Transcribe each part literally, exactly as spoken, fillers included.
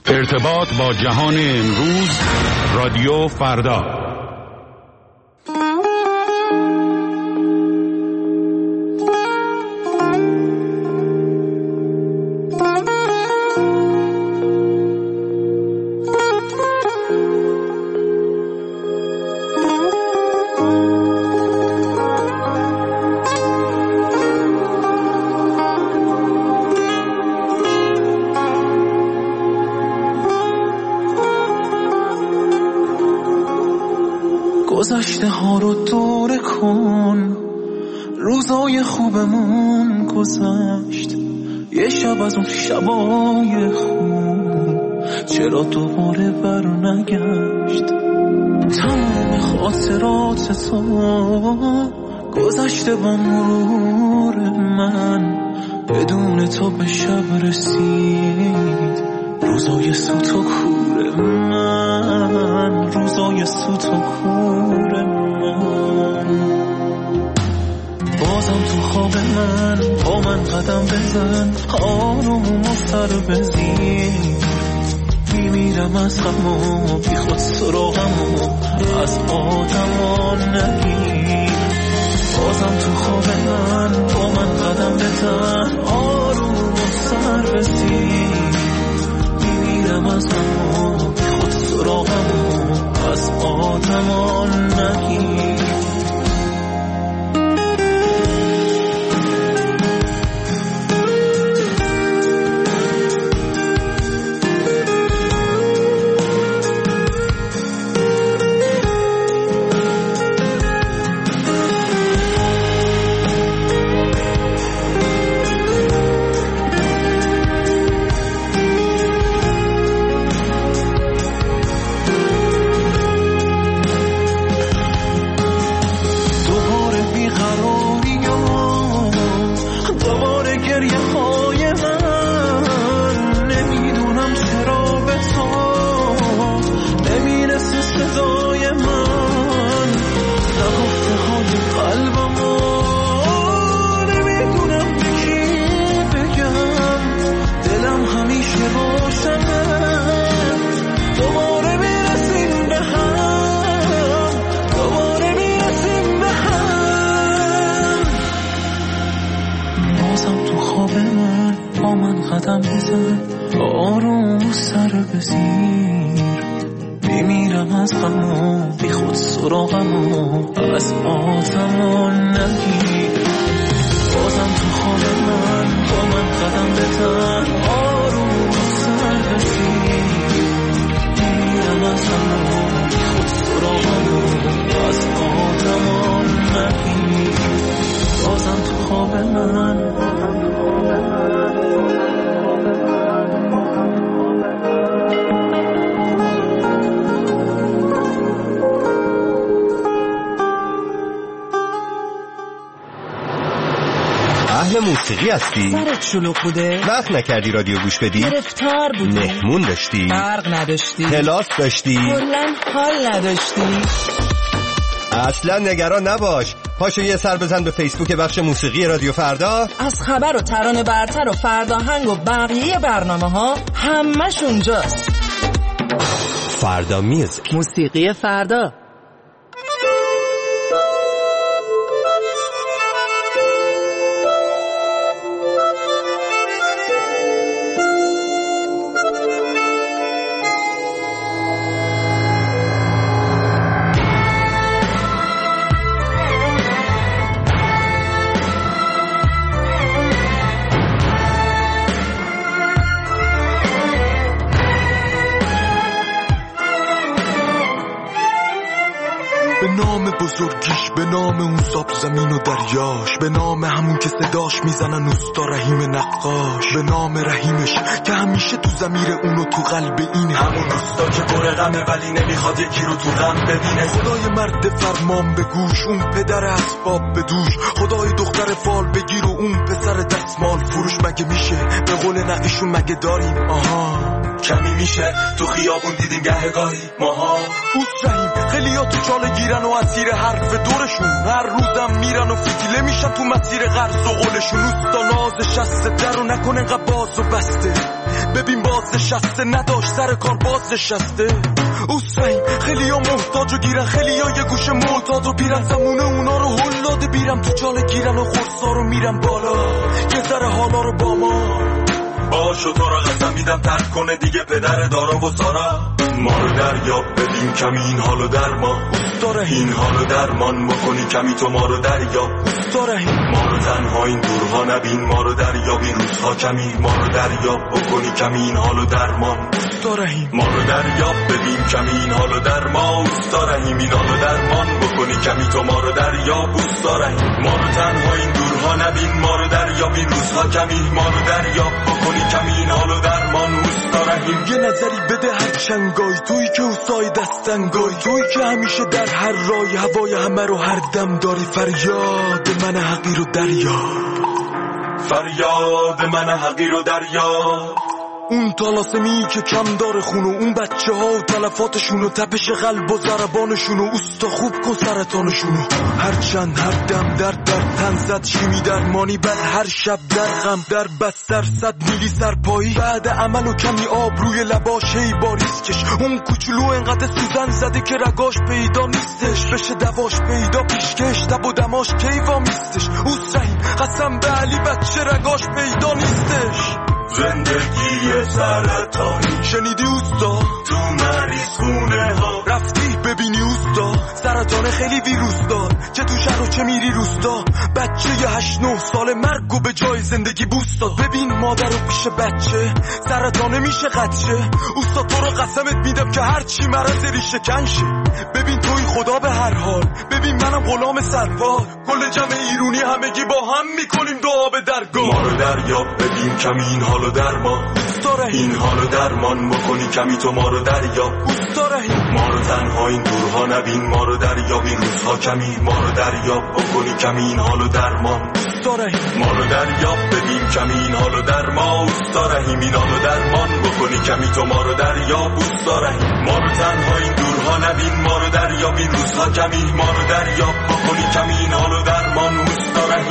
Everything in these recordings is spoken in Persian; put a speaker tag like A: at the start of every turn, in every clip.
A: ارتباط با جهان امروز، رادیو فردا.
B: گذشته ها رو دوره کن، روزای خوبمون گذشت، یه شب از اون شبای خوب چرا دوباره بر نگشت. تمام خاطرات تو گذشته با مرور من، بدون تو به شب رسید روزای سوت و کور من، روزای سوت و کور من. بازم تو خواب من با من قدم بزن، آروم و سر بزیر، میمیرم از غم و بی خود سراغم و از آدمان نگیر. بازم تو خواب من با من قدم بزن، آروم و سر بزیر، میمیرم از غم و بی خود سراغم و از آدمان نگیر.
C: موسیقی هستی؟
D: سرت شلوغ بوده؟
C: وقت نکردی رادیو گوش بدی؟
D: گرفتار بودی؟
C: مهمون داشتی؟
D: برق نداشتی؟
C: کلاس داشتی؟
D: کلاً حال نداشتی؟
C: اصلا نگران نباش، پاشو یه سر بزن به فیسبوک بخش موسیقی رادیو فردا.
D: از خبر و ترانه برتر و فرداهنگ و بقیه برنامه ها همش اونجاست.
C: فردا میوزیک،
D: موسیقی فردا.
E: بزرگیش، به نام اون ساب زمین و دریاش، به نام همون که صداش میزنن اوستا رحیم نقاش، به نام رحیمش که همیشه تو ضمیر اونو تو قلب اینه، همون اوستا که پر غمه ولی نمیخواد یکی رو تو غم ببینه. خدای مرد فرمان به گوش، اون پدر اسباب به دوش، خدای دختر فال بگیر و اون پسر دستمال فروش. مگه میشه به قول نقیشون مگه داریم آها کمی میشه تو خیابون دیدیم گهگاهی ماها اوست رحیم. خیلی ها تو چاله گیرن و اسیر حرف دورشون، هر روزم میرن و فتیله میشن تو مسیر قرض و قولشون. اوستا ناز شسته در و نکنه انقدر باز و بسته، ببین باز نشسته نداشت سر کار باز نشسته. اوسفیم خیلی ها محتاج و گیرن، خیلی ها یه گوش معتاد و بیرن، زمونه اونا رو هلاده بیرم تو جاله گیرن و خورسا رو میرم بالا یه ذره حالا رو با ما باشو تو را قسم میدم ترک کنه دیگه پدر دارا و سارا. ما رو دریاب ببین کمی این حالو درمان داره، این حالو درمان بکنی کمی تو ما رو دریاب داره. ما رو تنها این دورها نبین، ما رو دریاب این روزها کمی، ما رو دریاب بکنی کمی این حالو درمان داره. ما رو دریاب ببین کمی این حالو درمان داره، این حالو درمان بکنی کمی تو ما رو دریاب دوست داره. ما رو تنها این دورها نبین، ما رو دریاب این روزها کمی، ما رو دریاب بکنی کمی این حالو درمان دوست داره. یه نظری بده هر چنگای تویی که اوسای دستنگای تویی که همیشه در هر رای هوای همه رو هر دم داری. فریاد من حقیر و دریا، فریاد من حقیر و دریا. اون طلاسمی که کم داره خونو، اون بچه ها و تلفاتشونو، تپش قلب و ضربانشونو، اوستا خوب کن سرطانشونو. هر چند هر دم در در تن زد شیمی درمانی، بعد هر شب در غم در بستر صد میلی سرپایی. بعد عمل و کمی آب روی لباش هی باریز کش، اون کوچولو انقدر سوزن زده که رگاش پیدا نیستش، بشه دواش پیدا پیشکش تب و دماش کیوا میستش. اوسرهیم قسم به علی بچه رگاش پیدا نیستش. زندگی سرطانی شنیدی اوستا تو مریض خونه ها رفتی ببینی اوستا سرطان خیلی ویروس دار، چه تو شهر و چه میری روستا. بچه یه هشت نه سال مرگ و به جای زندگی بوست داد. ببین مادر و پیش بچه سرطانه میشه قدشه. اوستا تو رو قسمت میدم که هرچی مرض ریشه کنشه. ببین توی خدا به هر حال، ببین منم غلام سرپال، کل جمع ایرونی همگی با هم میکنیم دعا به درگاه. ما رو دریاب ببین کمی این حالو درمان داره، این حالو درمان بکنی کمی تو ما رو دریاب داره. ما رو تنها این دورها نبین، ما رو دریاب این روزها کمی، ما رو دریاب بکنی کمی این حالو درمان داره. ما رو دریاب ببین کمی این حالو درمان داره، این حالو درمان بکنی کمی تو ما رو دریاب داره. ما رو تنها این دورها نبین، ما رو دریاب این روزها کمی، ما رو دریاب بکنی کمی این حالو درمان داره.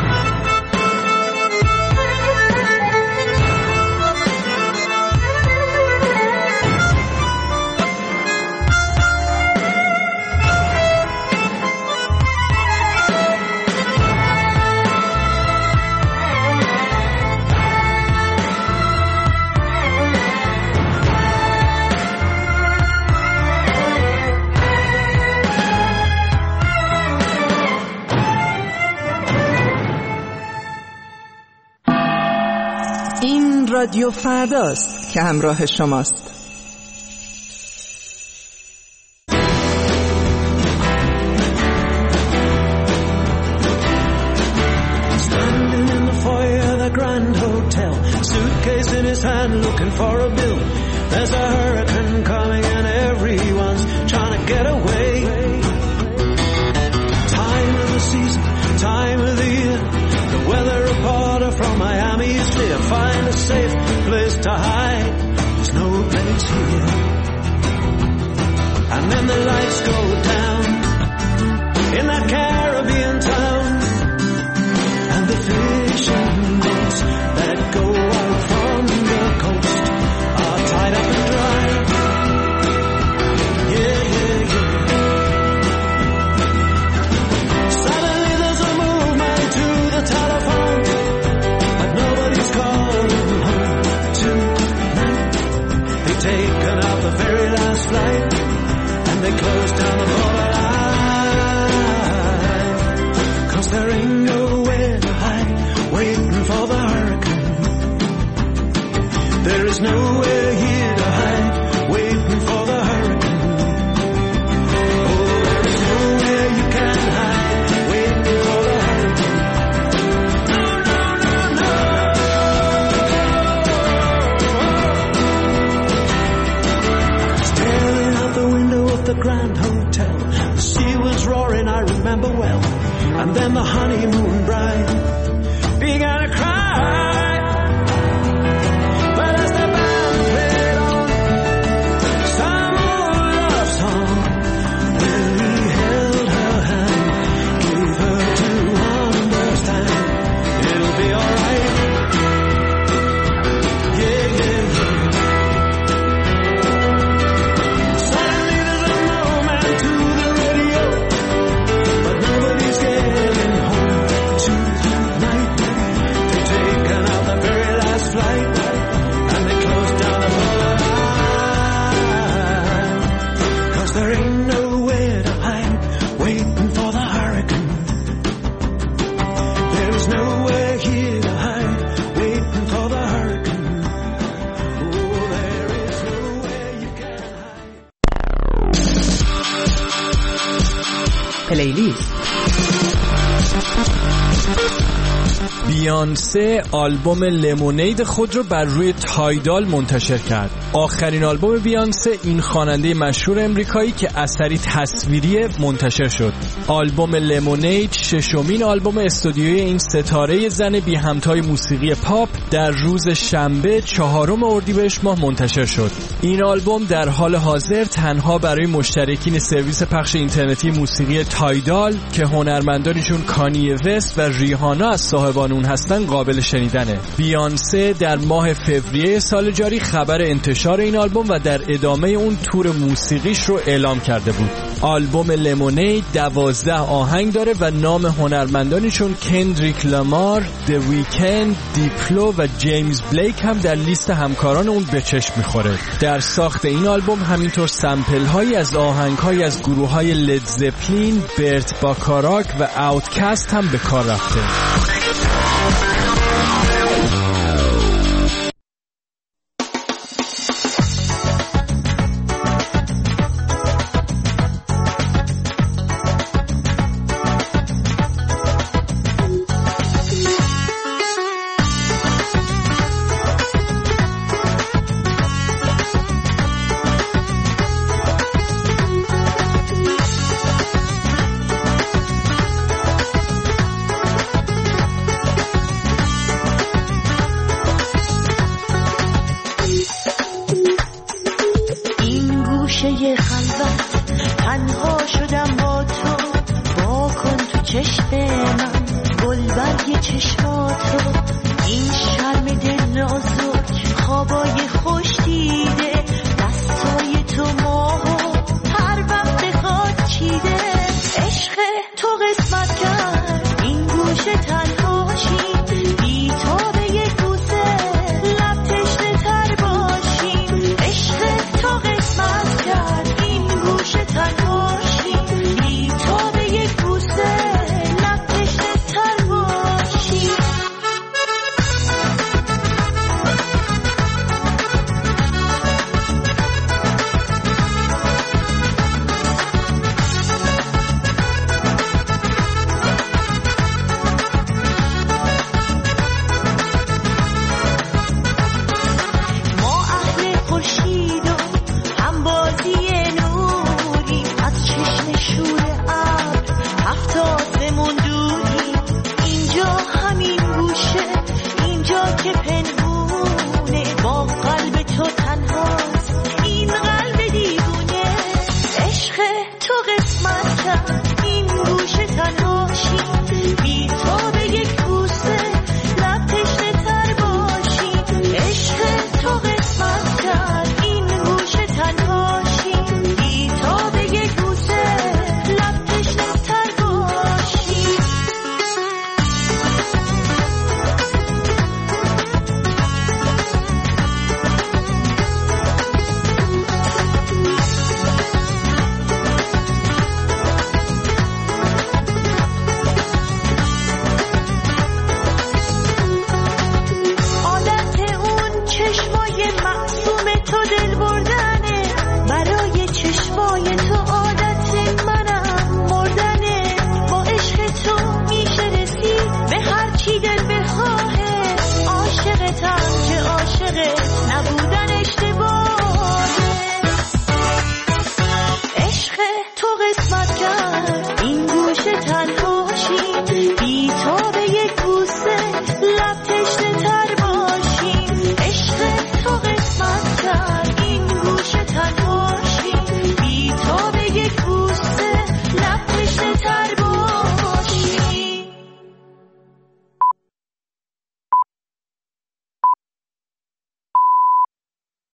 D: رادیو فرداست که همراه شماست.
B: Standing in the foyer of the Grand Hotel, suitcase in his hand looking for a bill. There's a hurricane coming and everyone's trying to get away. Time of the season, time of the year. The weather reporter from Miami is clear. Find a safe place to hide. There's no place here. And then the lights go down in that Caribbean town, and the fishing boats that go out from the coast are tied up and dry. Yeah, yeah, yeah. Suddenly there's a movement to the telephone, but nobody's calling home tonight. They've taken out the very last flight, and they close down the borderline, 'cause there ain't nowhere to hide, waiting for the hurricane. There is nowhere here to hide, waiting for the hurricane. Oh, there is nowhere you can hide, waiting for the hurricane. No, no, no, no. Staring out the window of the Grand Hotel, the sea was roaring, I remember well. And then the honeymoon bride began to cry. But as the band played on some old love song, when he held her hand, gave her to understand it'll be alright. Yeah, yeah, yeah.
D: پلیلیست.
F: بیانسه آلبوم لمونید خود رو بر روی تایدال منتشر کرد. آخرین آلبوم بیانسه این خواننده مشهور امریکایی که اثری تصویری منتشر شد. آلبوم لمونید ششمین آلبوم استودیویی این ستاره زن بی همتای موسیقی پاپ در روز شنبه چهارم اردیبهشت ماه منتشر شد. این آلبوم در حال حاضر تنها برای مشترکین سرویس پخش اینترنتی موسیقی تایدال که هنرمندانشون کانی وست و ریهانا از صاحبان اون هستن قابل شنیدنه. بیانسه در ماه فوریه سال جاری خبر انتشار این آلبوم و در ادامه اون تور موسیقیش رو اعلام کرده بود. آلبوم لمونید دوازده آهنگ داره و نام هنرمندانشون کندریک لامار، The Weeknd، دیپلو و جیمز بلیک هم در لیست همکاران اون به چشم میخوره. در ساخت این آلبوم همینطور سمپل هایی از آهنگ های از گروه های لید زپلین، برت باکاراک و اوتکست هم به کار رفته.
G: گوشه خلوت تنها شدم با تو، با کن تو چشم من گل برگ چشماتو، این شرم دل نازک خوابای